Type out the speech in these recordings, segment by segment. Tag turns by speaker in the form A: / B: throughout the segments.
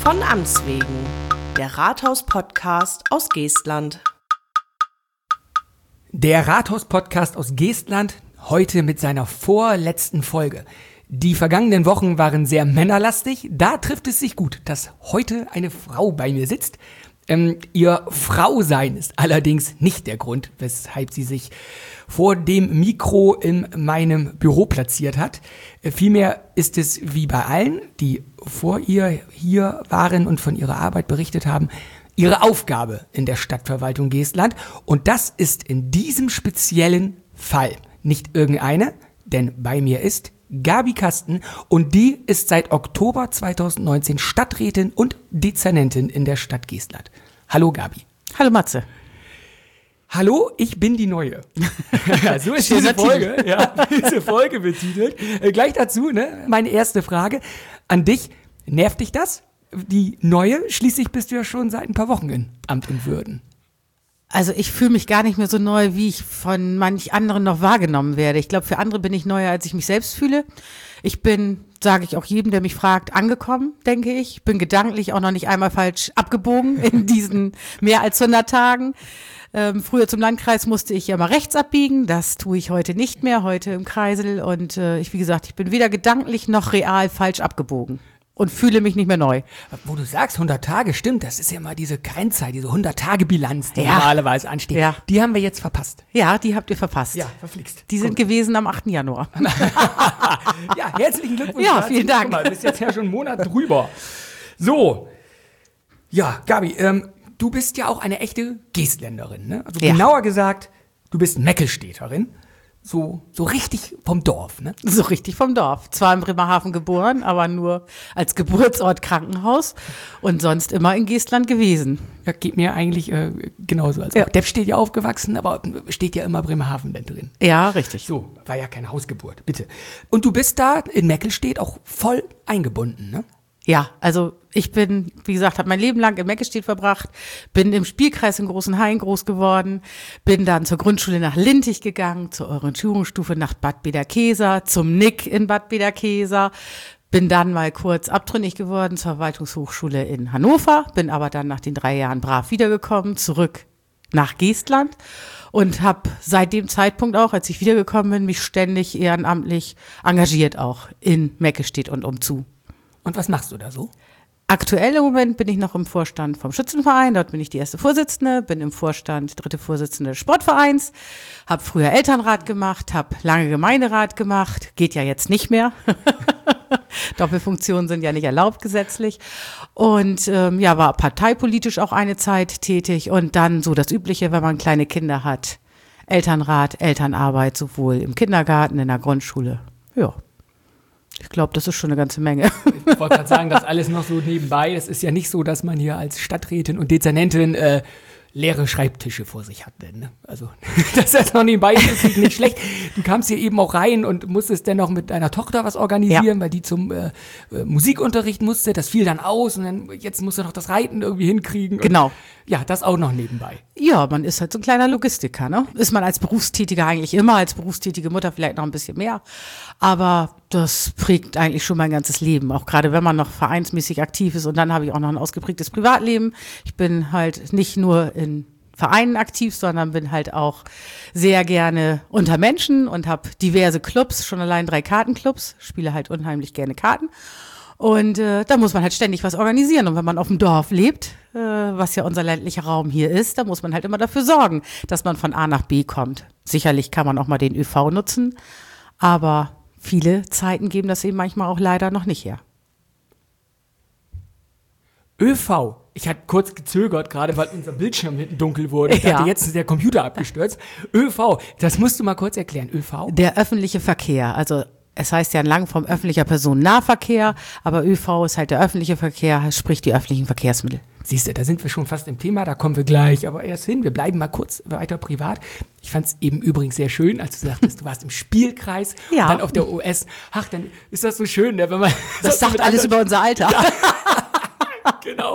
A: Von Amts wegen, der Rathaus-Podcast aus Geestland.
B: Der Rathaus-Podcast aus Geestland, heute mit seiner vorletzten Folge. Die vergangenen Wochen waren sehr männerlastig, da trifft es sich gut, dass heute eine Frau bei mir sitzt. Ihr Frausein ist allerdings nicht der Grund, weshalb sie sich vor dem Mikro in meinem Büro platziert hat. Vielmehr ist es wie bei allen, die vor ihr hier waren und von ihrer Arbeit berichtet haben, ihre Aufgabe in der Stadtverwaltung Geestland. Und das ist in diesem speziellen Fall nicht irgendeine, denn bei mir ist Gabi Kasten und die ist seit Oktober 2019 Stadträtin und Dezernentin in der Stadt Geestland. Hallo Gabi.
A: Hallo Matze.
B: Hallo, ich bin die Neue. Ja, so ist diese Folge, diese Folge betitelt. Gleich dazu, meine erste Frage an dich. Nervt dich das, die Neue? Schließlich bist du ja schon seit ein paar Wochen in Amt und Würden.
C: Also ich fühle mich gar nicht mehr so neu, wie ich von manch anderen noch wahrgenommen werde. Ich glaube, für andere bin ich neuer, als ich mich selbst fühle. Ich bin, sage ich auch jedem, der mich fragt, angekommen, denke ich. Bin gedanklich auch noch nicht einmal falsch abgebogen in diesen mehr als 100 Tagen. Früher zum Landkreis musste ich ja mal rechts abbiegen. Das tue ich heute nicht mehr, heute im Kreisel. Und wie gesagt, ich bin weder gedanklich noch real falsch abgebogen. Und fühle mich nicht mehr neu.
B: Wo du sagst 100 Tage, stimmt, das ist ja mal diese Grenzeit, diese 100-Tage-Bilanz, die normalerweise ansteht. Ja. Die haben wir jetzt verpasst.
C: Ja, die habt ihr verpasst.
B: Ja, verflixt.
C: Die sind gewesen am 8. Januar.
B: Ja, herzlichen Glückwunsch.
C: Ja, vielen Dank.
B: Guck mal, du bist jetzt ja schon einen Monat drüber. So, ja, Gabi, du bist ja auch eine echte Geestländerin, ne? Also genauer gesagt, du bist Meckelstädterin. So richtig vom Dorf, ne?
C: So richtig vom Dorf. Zwar in Bremerhaven geboren, aber nur als Geburtsort Krankenhaus und sonst immer in Geestland gewesen.
B: Ja, geht mir eigentlich genauso. Also ja. Deppstedt ja aufgewachsen, aber steht ja immer Bremerhaven denn drin.
C: Ja, richtig.
B: So, war ja keine Hausgeburt, bitte. Und du bist da in Meckelstedt auch voll eingebunden, ne?
C: Ja, also ich bin, wie gesagt, habe mein Leben lang in Meckelstedt verbracht, bin im Spielkreis in Großenhain groß geworden, bin dann zur Grundschule nach Lintig gegangen, zur Orientierungsstufe nach Bad Bederkesa, zum Nick in Bad Bederkesa, bin dann mal kurz abtrünnig geworden zur Verwaltungshochschule in Hannover, bin aber dann nach den 3 Jahren brav wiedergekommen, zurück nach Geestland und habe seit dem Zeitpunkt auch, als ich wiedergekommen bin, mich ständig ehrenamtlich engagiert auch in Meckelstedt und umzu.
B: Und was machst du da so?
C: Aktuell im Moment bin ich noch im Vorstand vom Schützenverein, dort bin ich die erste Vorsitzende, bin im Vorstand 3. Vorsitzende des Sportvereins, habe früher Elternrat gemacht, habe lange Gemeinderat gemacht, geht ja jetzt nicht mehr. Doppelfunktionen sind ja nicht erlaubt gesetzlich und war parteipolitisch auch eine Zeit tätig und dann so das Übliche, wenn man kleine Kinder hat, Elternrat, Elternarbeit, sowohl im Kindergarten, in der Grundschule, ja. Ich glaube, das ist schon eine ganze Menge.
B: Ich wollte gerade sagen, das alles noch so nebenbei. Es ist ja nicht so, dass man hier als Stadträtin und Dezernentin leere Schreibtische vor sich hat. Ne? Also das ist noch nebenbei, das ist nicht schlecht. Du kamst hier eben auch rein und musstest dann noch mit deiner Tochter was organisieren, weil die zum Musikunterricht musste. Das fiel dann aus und dann jetzt musst du noch das Reiten irgendwie hinkriegen.
C: Genau.
B: Und, ja, das auch noch nebenbei.
C: Ja, man ist halt so ein kleiner Logistiker, ne? Ist man als Berufstätiger eigentlich immer, als berufstätige Mutter vielleicht noch ein bisschen mehr. Aber das prägt eigentlich schon mein ganzes Leben, auch gerade wenn man noch vereinsmäßig aktiv ist. Und dann habe ich auch noch ein ausgeprägtes Privatleben. Ich bin halt nicht nur in Vereinen aktiv, sondern bin halt auch sehr gerne unter Menschen und habe diverse Clubs, schon allein 3 Kartenclubs, spiele halt unheimlich gerne Karten. Und da muss man halt ständig was organisieren. Und wenn man auf dem Dorf lebt, was ja unser ländlicher Raum hier ist, da muss man halt immer dafür sorgen, dass man von A nach B kommt. Sicherlich kann man auch mal den ÖV nutzen, aber viele Zeiten geben das eben manchmal auch leider noch nicht her.
B: ÖV. Ich hatte kurz gezögert, gerade weil unser Bildschirm hinten dunkel wurde. Ich dachte, jetzt ist der Computer abgestürzt. ÖV, das musst du mal kurz erklären. ÖV?
C: Der öffentliche Verkehr, also es heißt ja lang vom öffentlicher Personennahverkehr, aber ÖV ist halt der öffentliche Verkehr, sprich die öffentlichen Verkehrsmittel.
B: Siehst du, da sind wir schon fast im Thema, da kommen wir gleich, aber erst hin. Wir bleiben mal kurz weiter privat. Ich fand es eben übrigens sehr schön, als du sagtest, du warst im Spielkreis und dann auf der OS. Ach, dann ist das so schön, wenn man...
C: Das sagt alles über unser Alter.
B: Genau.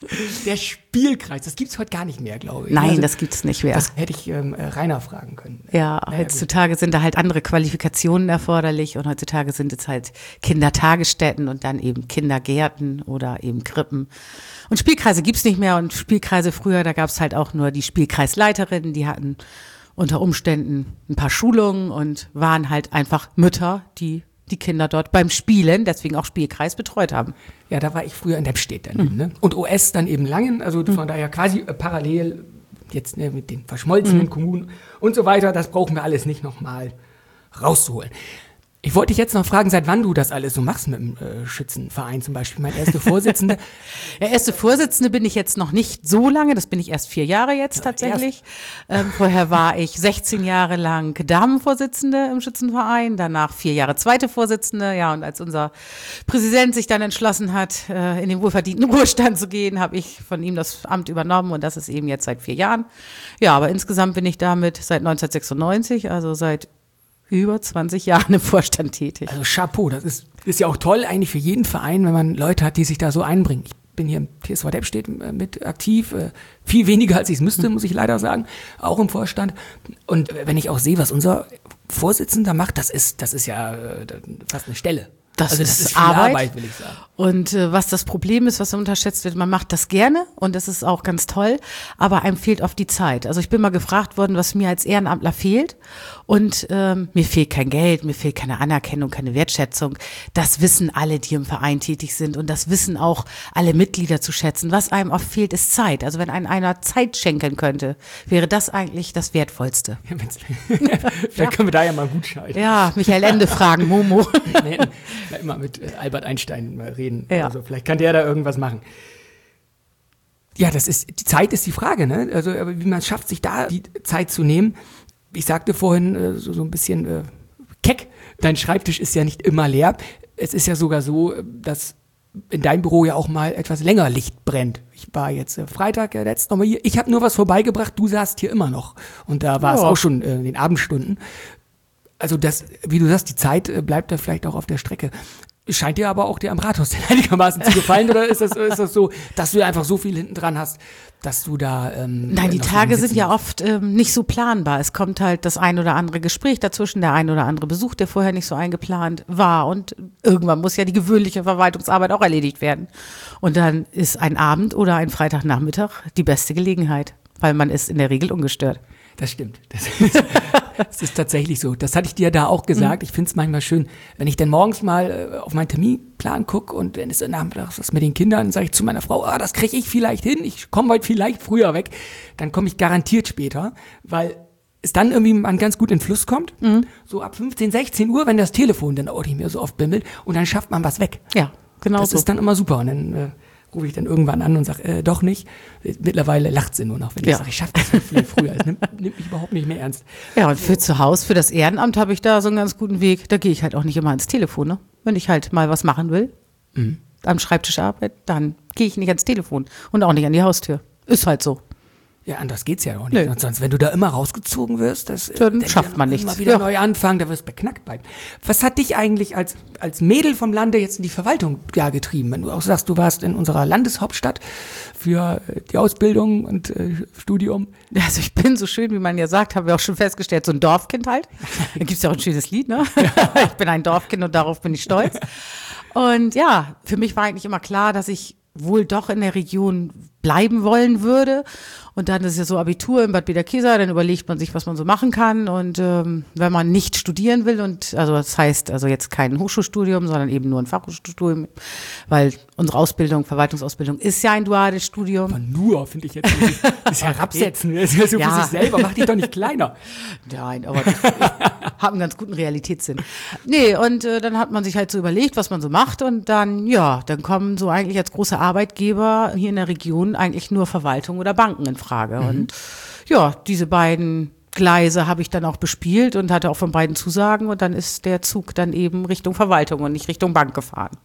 B: Der Spielkreis, das gibt's heute gar nicht mehr, glaube ich.
C: Nein,
B: Also,
C: das gibt's nicht mehr.
B: das hätte ich Rainer fragen können.
C: Ja,
B: Naja,
C: heutzutage sind da halt andere Qualifikationen erforderlich und heutzutage sind es halt Kindertagesstätten und dann eben Kindergärten oder eben Krippen. Und Spielkreise gibt's nicht mehr und Spielkreise früher, da gab's halt auch nur die Spielkreisleiterinnen, die hatten unter Umständen ein paar Schulungen und waren halt einfach Mütter, die die Kinder dort beim Spielen, deswegen auch Spielkreis, betreut haben.
B: Ja, da war ich früher in Dempstedt dann eben, ne? Und OS dann eben Langen, also von daher quasi parallel jetzt mit den verschmolzenen Kommunen und so weiter. Das brauchen wir alles nicht nochmal rauszuholen. Ich wollte dich jetzt noch fragen, seit wann du das alles so machst mit dem Schützenverein zum Beispiel. Mein erster Vorsitzende.
C: Der erste Vorsitzende bin ich jetzt noch nicht so lange, das bin ich erst 4 Jahre jetzt tatsächlich. Vorher war ich 16 Jahre lang Damenvorsitzende im Schützenverein, danach 4 Jahre zweite Vorsitzende. Ja, und als unser Präsident sich dann entschlossen hat, in den wohlverdienten Ruhestand zu gehen, habe ich von ihm das Amt übernommen und das ist eben jetzt seit 4 Jahren. Ja, aber insgesamt bin ich damit seit 1996, also seit über 20 Jahren im Vorstand tätig.
B: Also Chapeau, das ist ja auch toll eigentlich für jeden Verein, wenn man Leute hat, die sich da so einbringen. Ich bin hier im TSV Dempstedt mit aktiv, viel weniger als ich es müsste, muss ich leider sagen, auch im Vorstand. Und wenn ich auch sehe, was unser Vorsitzender macht, das ist ja fast eine Stelle.
C: Das
B: also
C: ist
B: viel Arbeit, will ich sagen.
C: Und was das Problem ist, was unterschätzt wird, man macht das gerne und das ist auch ganz toll, aber einem fehlt oft die Zeit. Also ich bin mal gefragt worden, was mir als Ehrenamtler fehlt und mir fehlt kein Geld, mir fehlt keine Anerkennung, keine Wertschätzung. Das wissen alle, die im Verein tätig sind und das wissen auch alle Mitglieder zu schätzen. Was einem oft fehlt, ist Zeit. Also wenn einem einer Zeit schenken könnte, wäre das eigentlich das Wertvollste.
B: Ja, vielleicht können wir da ja mal gut scheiden.
C: Ja, Michael Ende fragen, Momo.
B: Nee, immer mit Albert Einstein mal reden.
C: Ja.
B: Also vielleicht kann der da irgendwas machen. Ja, die Zeit ist die Frage, ne? Also aber wie man es schafft, sich da die Zeit zu nehmen. Ich sagte vorhin so ein bisschen keck, dein Schreibtisch ist ja nicht immer leer. Es ist ja sogar so, dass in deinem Büro ja auch mal etwas länger Licht brennt. Ich war jetzt Freitag letztes nochmal hier. Ich habe nur was vorbeigebracht, du saßt hier immer noch. Und da war es auch schon in den Abendstunden. Also das, wie du sagst, die Zeit bleibt da vielleicht auch auf der Strecke. Scheint dir aber auch dir am Rathaus einigermaßen zu gefallen oder ist das so, dass du einfach so viel hinten dran hast, dass du da
C: Nein, die Tage sind ja oft nicht so planbar. Es kommt halt das ein oder andere Gespräch dazwischen, der ein oder andere Besuch, der vorher nicht so eingeplant war und irgendwann muss ja die gewöhnliche Verwaltungsarbeit auch erledigt werden. Und dann ist ein Abend oder ein Freitagnachmittag die beste Gelegenheit, weil man ist in der Regel ungestört.
B: Das stimmt. Das ist tatsächlich so. Das hatte ich dir da auch gesagt. Ich finde es manchmal schön, wenn ich dann morgens mal auf meinen Terminplan gucke und wenn es nachmittags ist mit den Kindern, sage ich zu meiner Frau, das kriege ich vielleicht hin, ich komme heute vielleicht früher weg, dann komme ich garantiert später, weil es dann irgendwie man ganz gut in den Fluss kommt. So ab 15, 16 Uhr, wenn das Telefon dann auch nicht mehr so oft bimmelt und dann schafft man was weg.
C: Ja, genau
B: das
C: so.
B: ist dann immer super und dann rufe ich dann irgendwann an und sage, doch nicht. Mittlerweile lacht sie nur noch, wenn ich sage, ich schaffe das nicht viel früher. Es nimmt mich überhaupt nicht mehr ernst.
C: Ja, und für zu Hause, für das Ehrenamt habe ich da so einen ganz guten Weg. Da gehe ich halt auch nicht immer ans Telefon, ne? Wenn ich halt mal was machen will, am Schreibtisch arbeite, dann gehe ich nicht ans Telefon und auch nicht an die Haustür. Ist halt so.
B: Ja, anders geht's ja auch nicht. Und sonst, wenn du da immer rausgezogen wirst,
C: dann schafft man nichts.
B: Immer wieder neu anfangen, da wirst du beknackt bleiben. Was hat dich eigentlich als Mädel vom Lande jetzt in die Verwaltung getrieben? Wenn du auch sagst, du warst in unserer Landeshauptstadt für die Ausbildung und Studium.
C: Also ich bin so schön, wie man ja sagt, haben wir auch schon festgestellt, so ein Dorfkind halt. Da gibt's ja auch ein schönes Lied, ne? Ja. Ich bin ein Dorfkind und darauf bin ich stolz. Und ja, für mich war eigentlich immer klar, dass ich wohl doch in der Region bleiben wollen würde. Und dann ist ja so Abitur in Bad Bederkesa, dann überlegt man sich, was man so machen kann. Und wenn man nicht studieren will, und also das heißt also jetzt kein Hochschulstudium, sondern eben nur ein Fachhochschulstudium, weil unsere Ausbildung, Verwaltungsausbildung ist ja ein duales Studium.
B: Aber nur, finde ich jetzt, das herabsetzen. Das ist ja so für sich selber, mach dich doch nicht kleiner.
C: Nein, aber ich habe einen ganz guten Realitätssinn. Nee, und dann hat man sich halt so überlegt, was man so macht. Und dann, dann kommen so eigentlich als große Arbeitgeber hier in der Region eigentlich nur Verwaltung oder Banken in Frage. Und diese beiden Gleise habe ich dann auch bespielt und hatte auch von beiden Zusagen und dann ist der Zug dann eben Richtung Verwaltung und nicht Richtung Bank gefahren.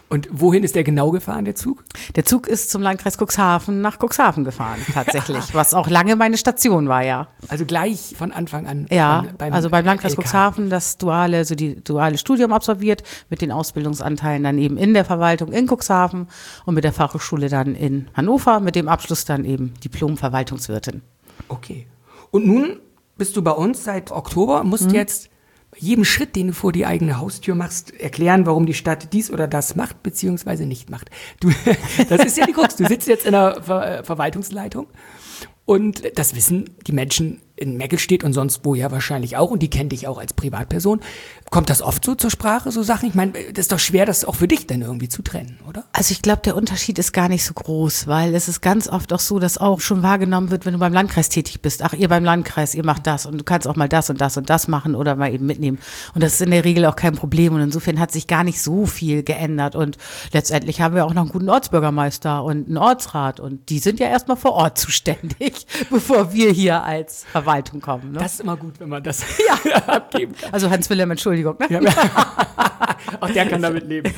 B: Und wohin ist der genau gefahren, der Zug?
C: Der Zug ist zum Landkreis Cuxhaven nach Cuxhaven gefahren, tatsächlich, was auch lange meine Station war, ja.
B: Also gleich von Anfang an.
C: Ja, also beim Landkreis
B: LK.
C: Cuxhaven die duale Studium absolviert, mit den Ausbildungsanteilen dann eben in der Verwaltung in Cuxhaven und mit der Fachhochschule dann in Hannover, mit dem Abschluss dann eben Diplom-Verwaltungswirtin.
B: Okay. Und nun bist du bei uns seit Oktober und musst jetzt bei jedem Schritt, den du vor die eigene Haustür machst, erklären, warum die Stadt dies oder das macht, beziehungsweise nicht macht. Das ist ja die Krux. Du sitzt jetzt in der Verwaltungsleitung und das wissen die Menschen in Meckelstedt und sonst wo ja wahrscheinlich auch und die kennen dich auch als Privatperson. Kommt das oft so zur Sprache, so Sachen? Ich meine, das ist doch schwer, das auch für dich dann irgendwie zu trennen, oder?
C: Also ich glaube, der Unterschied ist gar nicht so groß, weil es ist ganz oft auch so, dass auch schon wahrgenommen wird, wenn du beim Landkreis tätig bist. Ach, ihr beim Landkreis, ihr macht das und du kannst auch mal das und das und das machen oder mal eben mitnehmen. Und das ist in der Regel auch kein Problem und insofern hat sich gar nicht so viel geändert und letztendlich haben wir auch noch einen guten Ortsbürgermeister und einen Ortsrat und die sind ja erstmal vor Ort zuständig, bevor wir hier als Verwaltung kommen. Ne?
B: Das ist immer gut, wenn man das
C: abgeben kann. Also Hans-Wilhelm, Entschuldigung. Ne?
B: Ja. Auch der kann damit leben.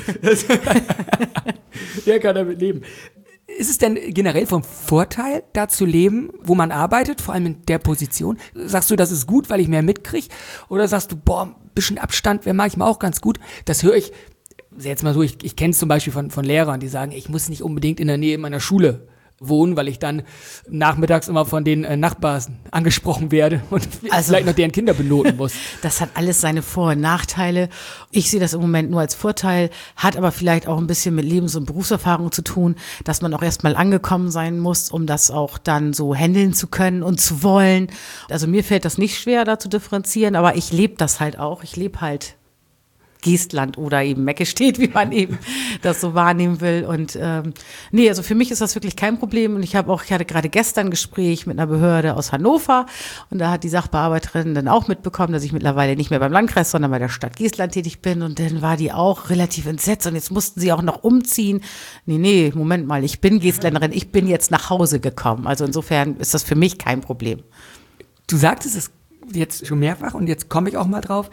B: Der kann damit leben. Ist es denn generell vom Vorteil, da zu leben, wo man arbeitet, vor allem in der Position? Sagst du, das ist gut, weil ich mehr mitkriege? Oder sagst du, boah, ein bisschen Abstand wäre manchmal auch ganz gut? Das höre ich jetzt mal so, ich kenne es zum Beispiel von Lehrern, die sagen, ich muss nicht unbedingt in der Nähe meiner Schule wohnen, weil ich dann nachmittags immer von den Nachbarn angesprochen werde und vielleicht noch deren Kinder benoten muss.
C: Das hat alles seine Vor- und Nachteile. Ich sehe das im Moment nur als Vorteil, hat aber vielleicht auch ein bisschen mit Lebens- und Berufserfahrung zu tun, dass man auch erstmal angekommen sein muss, um das auch dann so handeln zu können und zu wollen. Also mir fällt das nicht schwer, da zu differenzieren, aber ich lebe das halt auch. Ich lebe halt Geestland oder eben Meckelstedt, wie man eben das so wahrnehmen will. Und also für mich ist das wirklich kein Problem. Und ich hatte gerade gestern ein Gespräch mit einer Behörde aus Hannover und da hat die Sachbearbeiterin dann auch mitbekommen, dass ich mittlerweile nicht mehr beim Landkreis, sondern bei der Stadt Geestland tätig bin. Und dann war die auch relativ entsetzt und jetzt mussten sie auch noch umziehen. Nee, Moment mal, ich bin Geestländerin, ich bin jetzt nach Hause gekommen. Also insofern ist das für mich kein Problem.
B: Du sagtest es jetzt schon mehrfach und jetzt komme ich auch mal drauf.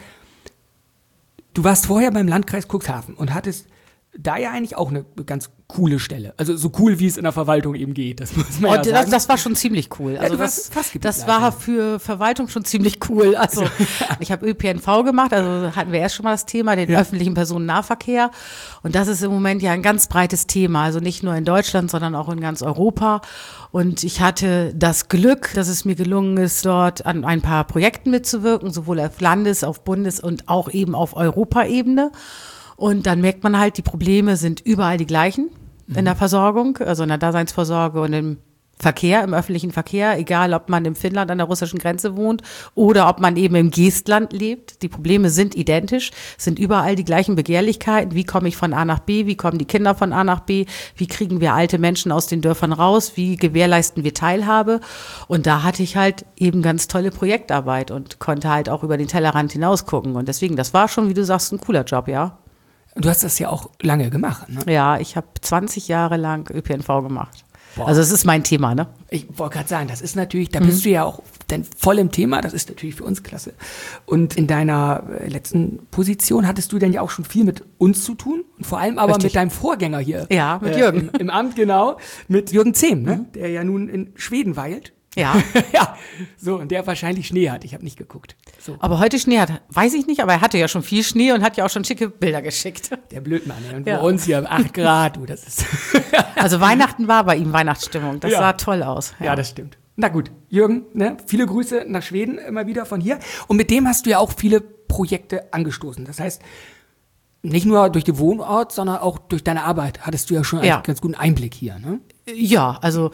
B: Du warst vorher beim Landkreis Cuxhaven und hattest da ja eigentlich auch eine ganz coole Stelle. Also so cool, wie es in der Verwaltung eben geht. Das muss man ja sagen.
C: Das war schon ziemlich cool. Also das war für Verwaltung schon ziemlich cool. Also ich habe ÖPNV gemacht, also hatten wir erst schon mal das Thema, den öffentlichen Personennahverkehr. Und das ist im Moment ja ein ganz breites Thema. Also nicht nur in Deutschland, sondern auch in ganz Europa. Und ich hatte das Glück, dass es mir gelungen ist, dort an ein paar Projekten mitzuwirken, sowohl auf Landes-, auf Bundes- und auch eben auf Europaebene. Und dann merkt man halt, die Probleme sind überall die gleichen in der Versorgung, also in der Daseinsvorsorge und im Verkehr, im öffentlichen Verkehr, egal ob man in Finnland an der russischen Grenze wohnt oder ob man eben im Geestland lebt. Die Probleme sind identisch, sind überall die gleichen Begehrlichkeiten. Wie komme ich von A nach B? Wie kommen die Kinder von A nach B? Wie kriegen wir alte Menschen aus den Dörfern raus? Wie gewährleisten wir Teilhabe? Und da hatte ich halt eben ganz tolle Projektarbeit und konnte halt auch über den Tellerrand hinaus gucken. Und deswegen, das war schon, wie du sagst, ein cooler Job, ja.
B: Du hast das ja auch lange gemacht, ne?
C: Ja, ich habe 20 Jahre lang ÖPNV gemacht.
B: Boah.
C: Also es ist mein Thema, ne?
B: Ich wollte gerade sagen, das ist natürlich, da bist du ja auch dann voll im Thema, das ist natürlich für uns klasse. Und in deiner letzten Position hattest du dann ja auch schon viel mit uns zu tun und vor allem aber mit deinem Vorgänger hier.
C: Ja, mit Jürgen.
B: Im Amt, genau, mit Jürgen Zehm, ne? Der ja nun in Schweden weilt.
C: Ja.
B: Ja, so, und der wahrscheinlich Schnee hat. Ich habe nicht geguckt. So.
C: Aber heute Schnee hat, weiß ich nicht, aber er hatte ja schon viel Schnee und hat ja auch schon schicke Bilder geschickt.
B: Der Blödmann. Und bei uns hier 8 Grad, du, das ist.
C: Also Weihnachten war bei ihm Weihnachtsstimmung. Das sah toll aus.
B: Ja, das stimmt. Na gut, Jürgen, ne, viele Grüße nach Schweden immer wieder von hier. Und mit dem hast du ja auch viele Projekte angestoßen. Das heißt, nicht nur durch den Wohnort, sondern auch durch deine Arbeit hattest du ja schon einen ganz guten Einblick hier, ne?
C: Ja, also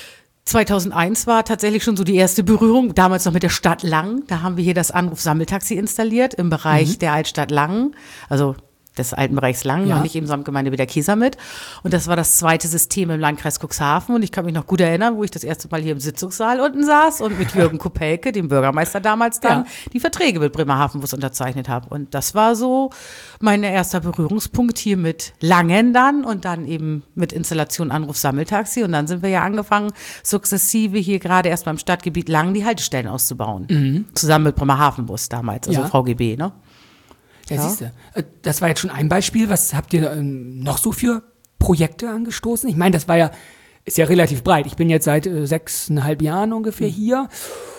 C: 2001 war tatsächlich schon so die erste Berührung, damals noch mit der Stadt Langen. Da haben wir hier das Anruf-Sammeltaxi installiert im Bereich der Altstadt Langen, also des alten Bereichs Langen, noch nicht im Samtgemeinde Bederkesa mit. Und das war das zweite System im Landkreis Cuxhaven. Und ich kann mich noch gut erinnern, wo ich das erste Mal hier im Sitzungssaal unten saß und mit Jürgen Kopelke, dem Bürgermeister damals dann, die Verträge mit Bremerhavenbus unterzeichnet habe. Und das war so mein erster Berührungspunkt hier mit Langen dann und dann eben mit Installation Anruf-Sammeltaxi. Und dann sind wir ja angefangen, sukzessive hier gerade erst beim Stadtgebiet Langen die Haltestellen auszubauen. Zusammen mit Bremerhavenbus damals, also VGB, ne?
B: Ja, siehst du. Das war jetzt schon ein Beispiel. Was habt ihr noch so für Projekte angestoßen? Ich meine, ist ja relativ breit. Ich bin jetzt seit 6,5 Jahren ungefähr hier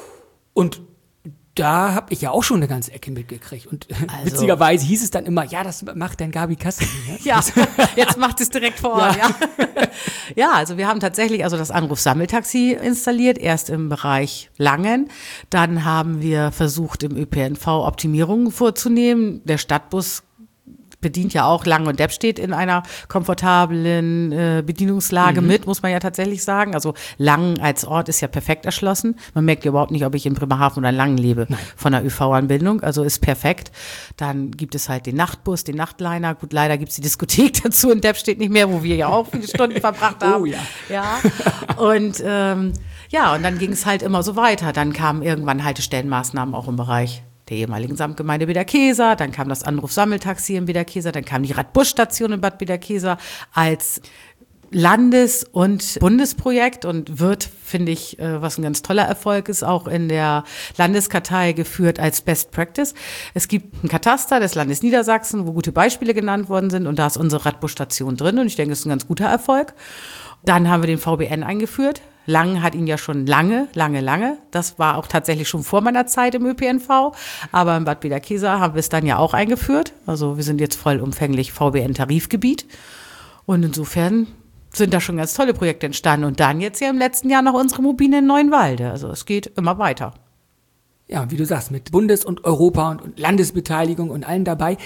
B: und da habe ich ja auch schon eine ganze Ecke mitgekriegt. Und witzigerweise hieß es dann immer, ja, das macht dann Gabi Kassel.
C: Ja, jetzt macht es direkt vor Ort. Ja. Ja, also wir haben tatsächlich das Anruf-Sammeltaxi installiert, erst im Bereich Langen. Dann haben wir versucht, im ÖPNV Optimierungen vorzunehmen. Der Stadtbus bedient ja auch Langen und Deppstedt in einer komfortablen Bedienungslage mit, muss man ja tatsächlich sagen. Also Langen als Ort ist ja perfekt erschlossen. Man merkt ja überhaupt nicht, ob ich in Bremerhaven oder in Langen lebe. Nein. Von der ÖV-Anbindung. Also ist perfekt. Dann gibt es halt den Nachtbus, den Nachtliner. Gut, leider gibt es die Diskothek dazu in Deppstedt nicht mehr, wo wir ja auch viele Stunden verbracht haben.
B: Oh ja.
C: Ja. Und und dann ging es halt immer so weiter. Dann kamen irgendwann Haltestellenmaßnahmen auch im Bereich der ehemaligen Samtgemeinde Bederkesa, dann kam das Anruf-Sammeltaxi in Bederkesa, dann kam die Radbusstation in Bad Bederkesa als Landes- und Bundesprojekt und wird, finde ich, was ein ganz toller Erfolg ist, auch in der Landeskartei geführt als Best Practice. Es gibt ein Kataster des Landes Niedersachsen, wo gute Beispiele genannt worden sind und da ist unsere Radbusstation drin und ich denke, es ist ein ganz guter Erfolg. Dann haben wir den VBN eingeführt. Langen hat ihn ja schon lange. Das war auch tatsächlich schon vor meiner Zeit im ÖPNV. Aber in Bad Bederkesa haben wir es dann ja auch eingeführt. Also wir sind jetzt vollumfänglich VBN-Tarifgebiet. Und insofern sind da schon ganz tolle Projekte entstanden. Und dann jetzt ja im letzten Jahr noch unsere Mobile in Neuenwalde. Also es geht immer weiter.
B: Ja, und wie du sagst, mit Bundes- und Europa- und Landesbeteiligung und allen dabei.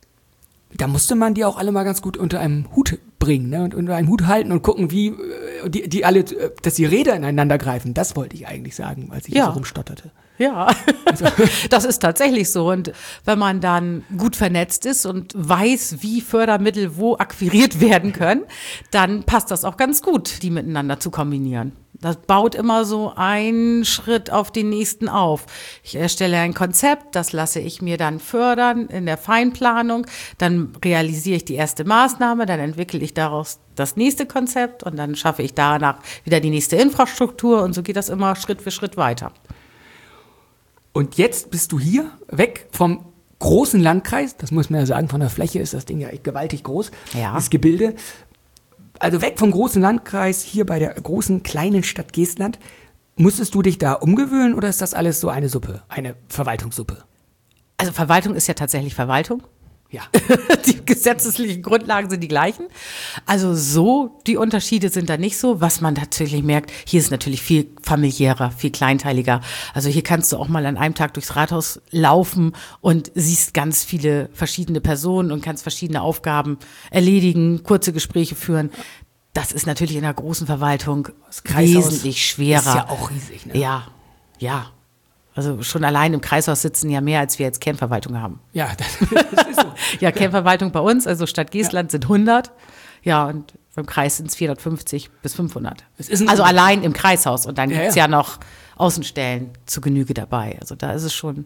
B: Da musste man die auch alle mal ganz gut unter einem Hut bringen, ne? Und unter einem Hut halten und gucken, wie die alle, dass die Räder ineinander greifen. Das wollte ich eigentlich sagen, als ich so rumstotterte.
C: Ja, das ist tatsächlich so. Und wenn man dann gut vernetzt ist und weiß, wie Fördermittel wo akquiriert werden können, dann passt das auch ganz gut, die miteinander zu kombinieren. Das baut immer so einen Schritt auf den nächsten auf. Ich erstelle ein Konzept, das lasse ich mir dann fördern in der Feinplanung. Dann realisiere ich die erste Maßnahme, dann entwickle ich daraus das nächste Konzept und dann schaffe ich danach wieder die nächste Infrastruktur und so geht das immer Schritt für Schritt weiter.
B: Und jetzt bist du hier, weg vom großen Landkreis. Das muss man ja sagen, von der Fläche ist das Ding ja echt gewaltig groß, das Gebilde. Also weg vom großen Landkreis, hier bei der großen, kleinen Stadt Geestland. Musstest du dich da umgewöhnen oder ist das alles so eine Suppe, eine Verwaltungssuppe?
C: Also Verwaltung ist ja tatsächlich Verwaltung.
B: Ja.
C: Die gesetzlichen Grundlagen sind die gleichen. Also so, die Unterschiede sind da nicht so. Was man tatsächlich merkt, hier ist natürlich viel familiärer, viel kleinteiliger. Also hier kannst du auch mal an einem Tag durchs Rathaus laufen und siehst ganz viele verschiedene Personen und kannst verschiedene Aufgaben erledigen, kurze Gespräche führen. Das ist natürlich in der großen Verwaltung wesentlich schwerer.
B: Ist ja auch riesig, ne?
C: Ja. Also schon allein im Kreishaus sitzen ja mehr, als wir jetzt Kernverwaltung haben.
B: Ja, das ist so.
C: Ja, Kernverwaltung bei uns, also Stadt Geestland sind 100. Ja, und im Kreis sind es 450 bis 500. Also allein im Kreishaus. Und dann gibt es ja noch Außenstellen zu Genüge dabei. Also da ist es schon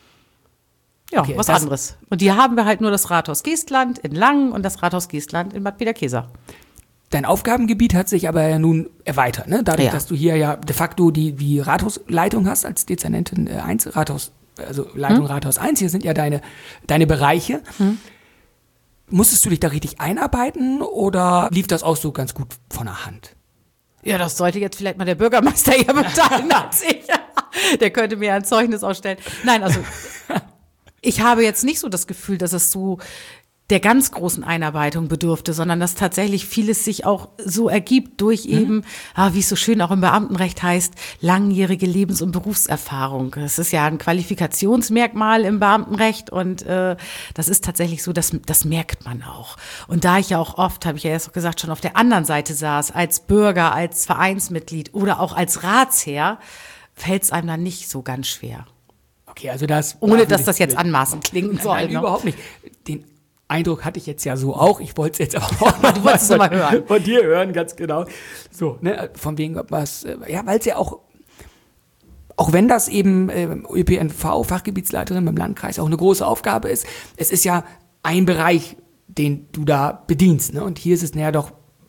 C: was anderes. Und hier haben wir halt nur das Rathaus Geestland in Langen und das Rathaus Geestland in Bad Bederkesa.
B: Dein Aufgabengebiet hat sich aber ja nun erweitert, ne? Dadurch, dass du hier ja de facto die Rathausleitung hast als Dezernentin 1, Leitung Rathaus 1, hier sind ja deine Bereiche. Musstest du dich da richtig einarbeiten oder lief das auch so ganz gut von der Hand?
C: Ja, das sollte jetzt vielleicht mal der Bürgermeister hier mitteilen als ich. Der könnte mir ein Zeugnis ausstellen. Nein, also ich habe jetzt nicht so das Gefühl, dass es so der ganz großen Einarbeitung bedurfte, sondern dass tatsächlich vieles sich auch so ergibt durch eben, wie es so schön auch im Beamtenrecht heißt, langjährige Lebens- und Berufserfahrung. Das ist ja ein Qualifikationsmerkmal im Beamtenrecht und das ist tatsächlich so, das merkt man auch. Und da ich ja auch oft, habe ich ja erst auch gesagt, schon auf der anderen Seite saß, als Bürger, als Vereinsmitglied oder auch als Ratsherr, fällt es einem dann nicht so ganz schwer.
B: Okay, also
C: ohne dass das jetzt anmaßend klingen soll.
B: Nein, überhaupt nicht. Den Eindruck hatte ich jetzt ja so auch. Ich wollte es jetzt aber auch
C: du wolltest es mal hören.
B: Von dir hören, ganz genau. So, ne, von wegen was, weil es ja auch wenn das eben ÖPNV, Fachgebietsleiterin beim Landkreis, auch eine große Aufgabe ist, es ist ja ein Bereich, den du da bedienst, ne? Und hier ist es doch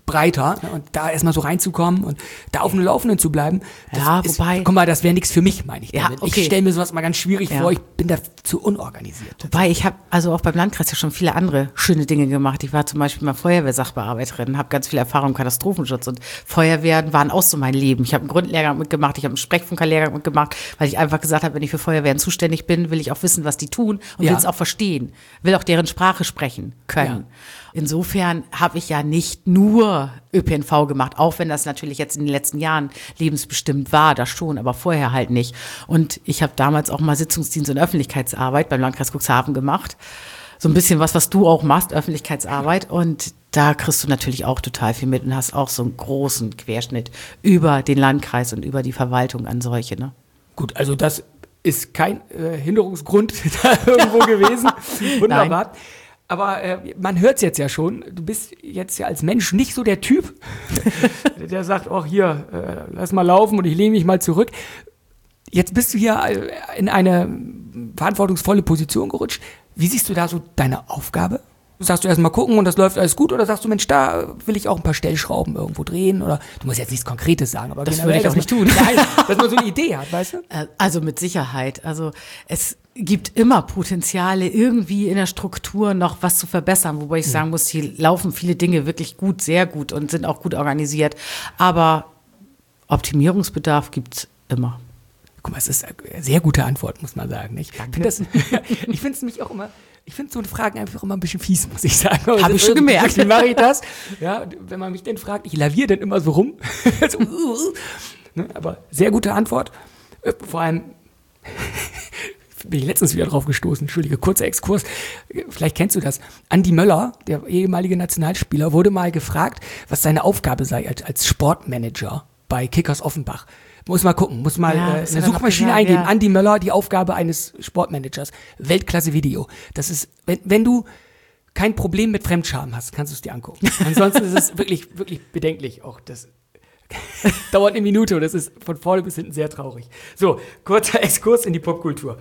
B: breiter. Ne? Und da erstmal so reinzukommen und da auf dem Laufenden zu bleiben.
C: Wobei.
B: Guck mal, das wäre nichts für mich, meine ich
C: Ja,
B: damit.
C: okay.
B: Ich stelle mir sowas mal ganz schwierig vor. Ich bin da zu unorganisiert.
C: Wobei, ich habe also auch beim Landkreis ja schon viele andere schöne Dinge gemacht. Ich war zum Beispiel mal Feuerwehrsachbearbeiterin, habe ganz viel Erfahrung im Katastrophenschutz und Feuerwehren waren auch so mein Leben. Ich habe einen Grundlehrgang mitgemacht, ich habe einen Sprechfunkerlehrgang mitgemacht, weil ich einfach gesagt habe, wenn ich für Feuerwehren zuständig bin, will ich auch wissen, was die tun und will es auch verstehen, will auch deren Sprache sprechen können. Ja. Insofern habe ich ja nicht nur ÖPNV gemacht, auch wenn das natürlich jetzt in den letzten Jahren lebensbestimmt war, das schon, aber vorher halt nicht. Und ich habe damals auch mal Sitzungsdienst und Öffentlichkeitsarbeit beim Landkreis Cuxhaven gemacht. So ein bisschen was du auch machst, Öffentlichkeitsarbeit. Und da kriegst du natürlich auch total viel mit und hast auch so einen großen Querschnitt über den Landkreis und über die Verwaltung an solche. Ne?
B: Gut, also das ist kein Hinderungsgrund da irgendwo gewesen. Wunderbar. Nein. Aber man hört es jetzt ja schon, du bist jetzt ja als Mensch nicht so der Typ, der sagt, oh hier, lass mal laufen und ich lehne mich mal zurück. Jetzt bist du hier in eine verantwortungsvolle Position gerutscht. Wie siehst du da so deine Aufgabe? Sagst du erst mal gucken und das läuft alles gut oder sagst du, Mensch, da will ich auch ein paar Stellschrauben irgendwo drehen oder du musst jetzt nichts Konkretes sagen, aber
C: das würde ich auch nicht tun.
B: Nein, dass man so eine Idee hat, weißt du?
C: Also mit Sicherheit. Also es gibt immer Potenziale, irgendwie in der Struktur noch was zu verbessern, wobei ich sagen muss, hier laufen viele Dinge wirklich gut, sehr gut und sind auch gut organisiert, aber Optimierungsbedarf gibt's immer.
B: Guck mal, es ist eine sehr gute Antwort, muss man sagen. Ich finde es nämlich auch immer, ich finde so Fragen einfach immer ein bisschen fies, muss ich sagen.
C: Habe ich schon gemerkt.
B: Wie mache ich das? Ja, wenn man mich denn fragt, ich laviere dann immer so rum. So, ne, aber sehr gute Antwort. Vor allem bin ich letztens wieder drauf gestoßen. Entschuldige, kurzer Exkurs. Vielleicht kennst du das. Andi Möller, der ehemalige Nationalspieler, wurde mal gefragt, was seine Aufgabe sei als Sportmanager bei Kickers Offenbach. Muss mal gucken, muss mal eine Suchmaschine eingeben. Ja. Andi Möller, die Aufgabe eines Sportmanagers. Weltklasse-Video. Das ist, wenn du kein Problem mit Fremdscham hast, kannst du es dir angucken. Ansonsten ist es wirklich, wirklich bedenklich. Auch das dauert eine Minute und das ist von vorne bis hinten sehr traurig. So, kurzer Exkurs in die Popkultur.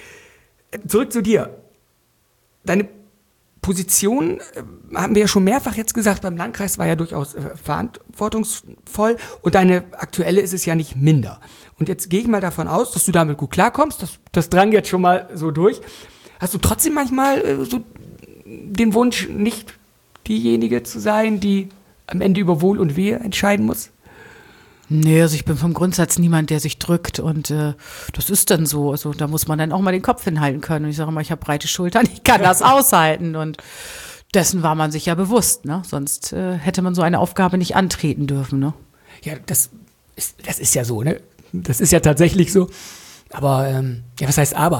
B: Zurück zu dir. Deine Position, haben wir ja schon mehrfach jetzt gesagt, beim Landkreis war ja durchaus verantwortungsvoll und deine aktuelle ist es ja nicht minder. Und jetzt gehe ich mal davon aus, dass du damit gut klarkommst, das drang jetzt schon mal so durch. Hast du trotzdem manchmal so den Wunsch, nicht diejenige zu sein, die am Ende über Wohl und Wehe entscheiden muss?
C: Nee, also ich bin vom Grundsatz niemand, der sich drückt und das ist dann so. Also da muss man dann auch mal den Kopf hinhalten können. Und ich sage immer, ich habe breite Schultern, ich kann das aushalten und dessen war man sich ja bewusst, ne? Sonst hätte man so eine Aufgabe nicht antreten dürfen, ne?
B: Ja, das ist ja so, ne? Das ist ja tatsächlich so. Aber, ja, was heißt aber?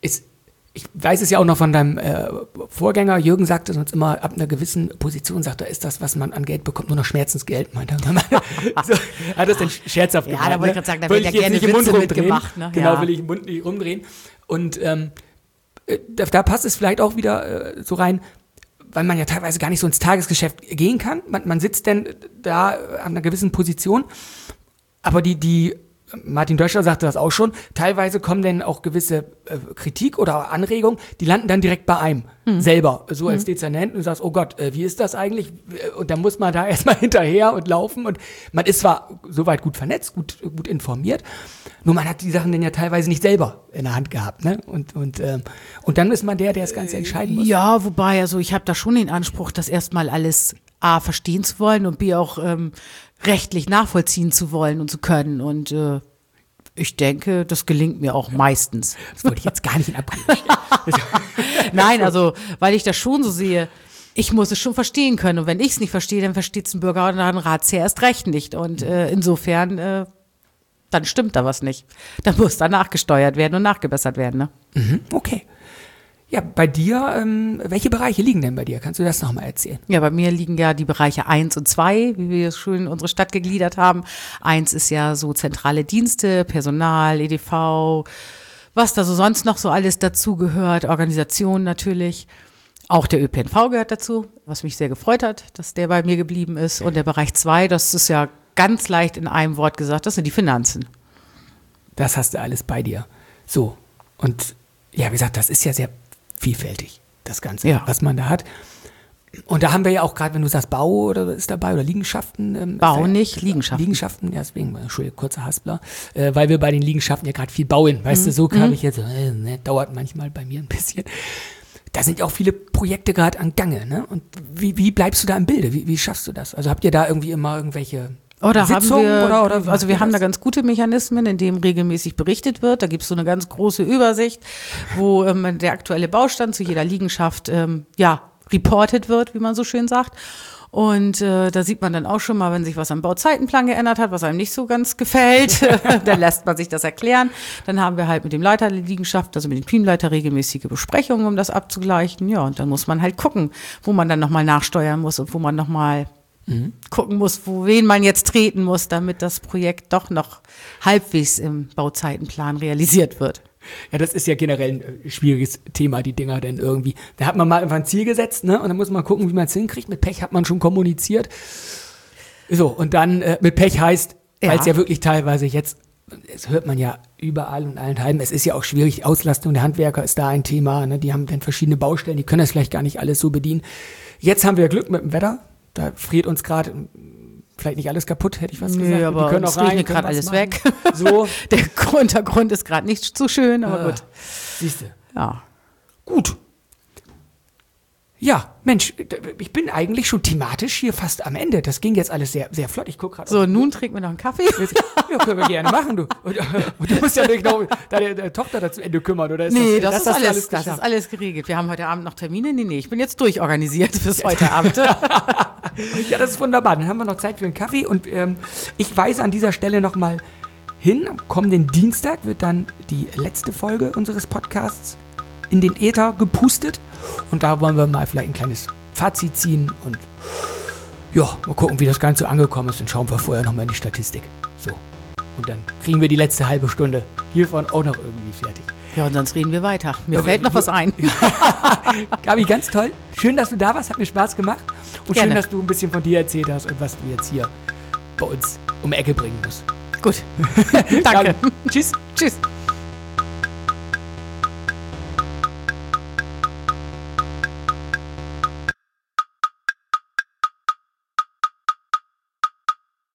B: Ich weiß es ja auch noch von deinem Vorgänger, Jürgen sagte uns immer, ab einer gewissen Position, sagt er, ist das, was man an Geld bekommt, nur noch Schmerzensgeld, meint er. So, hat das dann scherzhaft gemacht.
C: Ja, da wollte ich gerade sagen, da wird ja gerne Witze mitgemacht. Ne?
B: Genau, will ich den Mund nicht rumdrehen. Und da passt es vielleicht auch wieder so rein, weil man ja teilweise gar nicht so ins Tagesgeschäft gehen kann. Man sitzt dann da an einer gewissen Position, aber die Martin Döscher sagte das auch schon, teilweise kommen dann auch gewisse Kritik oder Anregungen, die landen dann direkt bei einem selber, so als Dezernent und du sagst, oh Gott, wie ist das eigentlich? Und dann muss man da erstmal hinterher und laufen und man ist zwar soweit gut vernetzt, gut informiert, nur man hat die Sachen dann ja teilweise nicht selber in der Hand gehabt, ne? Und dann ist man der das Ganze entscheiden muss.
C: Ja, wobei, also ich habe da schon den Anspruch, das erstmal alles A, verstehen zu wollen und B, auch rechtlich nachvollziehen zu wollen und zu können. Und ich denke, das gelingt mir auch meistens.
B: Das wollte ich jetzt gar nicht in Abrede stellen.
C: Nein, also, weil ich das schon so sehe, ich muss es schon verstehen können. Und wenn ich es nicht verstehe, dann versteht es ein Bürger oder ein Ratsherr erst recht nicht. Und insofern, dann stimmt da was nicht. Dann muss da nachgesteuert werden und nachgebessert werden. Ne?
B: Okay. Ja, bei dir, welche Bereiche liegen denn bei dir? Kannst du das nochmal erzählen?
C: Ja, bei mir liegen ja die Bereiche 1 und 2, wie wir es schön in unsere Stadt gegliedert haben. 1 ist ja so zentrale Dienste, Personal, EDV, was da so sonst noch so alles dazugehört, Organisation natürlich. Auch der ÖPNV gehört dazu, was mich sehr gefreut hat, dass der bei mir geblieben ist. Und der Bereich 2, das ist ja ganz leicht in einem Wort gesagt, das sind die Finanzen.
B: Das hast du alles bei dir. So, und ja, wie gesagt, das ist ja sehr vielfältig, das Ganze, was man da hat. Und da haben wir ja auch gerade, wenn du sagst Bau oder ist dabei oder Liegenschaften.
C: Bau nicht, Liegenschaften.
B: Liegenschaften, ja, deswegen, Entschuldigung, kurzer Haspler. Weil wir bei den Liegenschaften ja gerade viel bauen. Weißt du, so habe ich jetzt, dauert manchmal bei mir ein bisschen. Da sind ja auch viele Projekte gerade an Gange, ne? Und wie bleibst du da im Bilde? Wie schaffst du das? Also habt ihr da irgendwie immer irgendwelche
C: Oder
B: Sitzungen?
C: Also wir haben da ganz gute Mechanismen, in denen regelmäßig berichtet wird. Da gibt es so eine ganz große Übersicht, wo der aktuelle Baustand zu jeder Liegenschaft reported wird, wie man so schön sagt. Und da sieht man dann auch schon mal, wenn sich was am Bauzeitenplan geändert hat, was einem nicht so ganz gefällt, dann lässt man sich das erklären. Dann haben wir halt mit dem Leiter der Liegenschaft, also mit dem Teamleiter, regelmäßige Besprechungen, um das abzugleichen. Ja, und dann muss man halt gucken, wo man dann nochmal nachsteuern muss und wo man nochmal gucken muss, wen man jetzt treten muss, damit das Projekt doch noch halbwegs im Bauzeitenplan realisiert wird.
B: Ja, das ist ja generell ein schwieriges Thema, die Dinger denn irgendwie. Da hat man mal einfach ein Ziel gesetzt, ne? Und dann muss man gucken, wie man es hinkriegt. Mit Pech hat man schon kommuniziert. So, und dann mit Pech heißt, weil es ja wirklich teilweise jetzt, das hört man ja überall und allenthalben, es ist ja auch schwierig, Auslastung der Handwerker ist da ein Thema, ne? Die haben dann verschiedene Baustellen, die können das vielleicht gar nicht alles so bedienen. Jetzt haben wir Glück mit dem Wetter, da friert uns gerade vielleicht nicht alles kaputt, hätte ich fast gesagt.
C: Nee, aber es regnet gerade alles
B: machen.
C: weg.
B: So.
C: Der Untergrund ist gerade nicht so schön, aber gut.
B: Siehst du.
C: Ja.
B: Gut. Ja, Mensch, ich bin eigentlich schon thematisch hier fast am Ende. Das ging jetzt alles sehr, sehr flott. Ich gucke gerade.
C: So, nun trinken wir noch einen Kaffee.
B: Ja, können wir gerne machen, du. Und du musst ja nicht noch deine Tochter dazu Ende kümmern, oder?
C: Das ist alles geregelt. Wir haben heute Abend noch Termine. Nee, ich bin jetzt durchorganisiert fürs heute Abend.
B: Ja, das ist wunderbar. Dann haben wir noch Zeit für einen Kaffee. Und ich weise an dieser Stelle nochmal hin. Am kommenden Dienstag wird dann die letzte Folge unseres Podcasts in den Äther gepustet. Und da wollen wir mal vielleicht ein kleines Fazit ziehen und ja, mal gucken, wie das Ganze angekommen ist. Und schauen wir vorher nochmal in die Statistik. So. Und dann kriegen wir die letzte halbe Stunde hiervon auch noch irgendwie fertig.
C: Ja, und sonst reden wir weiter. Mir fällt noch was ein.
B: Gabi, ganz toll. Schön, dass du da warst. Hat mir Spaß gemacht. Und
C: Gerne.
B: schön, dass du ein bisschen von dir erzählt hast und was du jetzt hier bei uns um die Ecke bringen musst.
C: Gut. Danke.
B: Gabi, tschüss.
C: Tschüss.